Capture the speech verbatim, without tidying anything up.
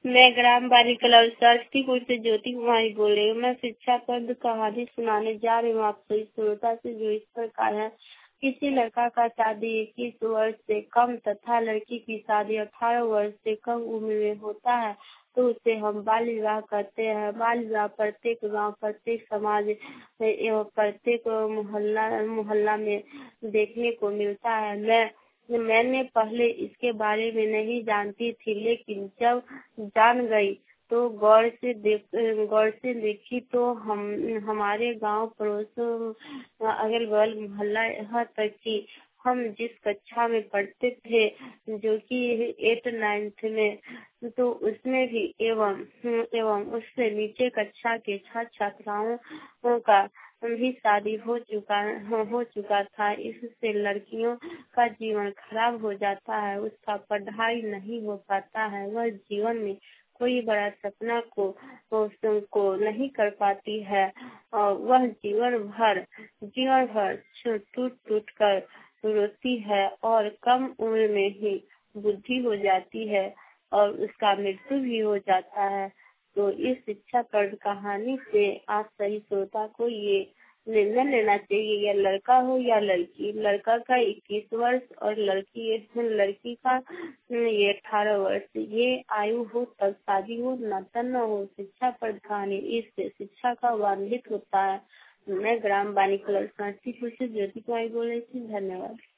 मैं ग्राम बालिका सरस्वतीपुर से ज्योति कुमारी बोल रही हूँ। मैं शिक्षा पर कहानी सुनाने जा रही हूँ आपको। इस श्रोता से जो इस प्रकार है। किसी लड़का का शादी इक्कीस वर्ष से कम तथा लड़की की शादी अठारह वर्ष से कम उम्र में होता है तो उसे हम बाल विवाह कहते हैं। बाल विवाह प्रत्येक गांव, प्रत्येक समाज एवं प्रत्येक मोहल्ला मोहल्ला में देखने को मिलता है। मैं मैंने पहले इसके बारे में नहीं जानती थी, लेकिन जब जान गई तो गौर से देख गौर से देखी तो हम हमारे गांव पड़ोसों अगल बगल मोहल्ला यहाँ तक कि हम जिस कक्षा में पढ़ते थे जो कि एट नाइन्थ में, तो उसमें भी एवं एवं उससे नीचे कक्षा के छात्र छात्राओं का भी शादी हो चुका हो चुका था। इससे लड़कियों का जीवन खराब हो जाता है, उसका पढ़ाई नहीं हो पाता है, वह जीवन में कोई बड़ा सपना को को नहीं कर पाती है और वह जीवन भर जीवन भर टूट टूट कर रोती है और कम उम्र में ही बुद्धि हो जाती है और उसका मृत्यु भी हो जाता है। तो इस शिक्षा पर कहानी से आप सही श्रोता को ये निर्णय लेना चाहिए, या लड़का हो या लड़की। लड़का का इक्कीस वर्ष और लड़की लड़की का ये अठारह वर्ष, ये आयु हो तब शादी हो, नाता न हो। शिक्षा पर कहानी इससे शिक्षा का वांछित होता है। मैं ग्राम बालिका समस्तीपुर से ज्योति कुमारी बोल रही थी। धन्यवाद।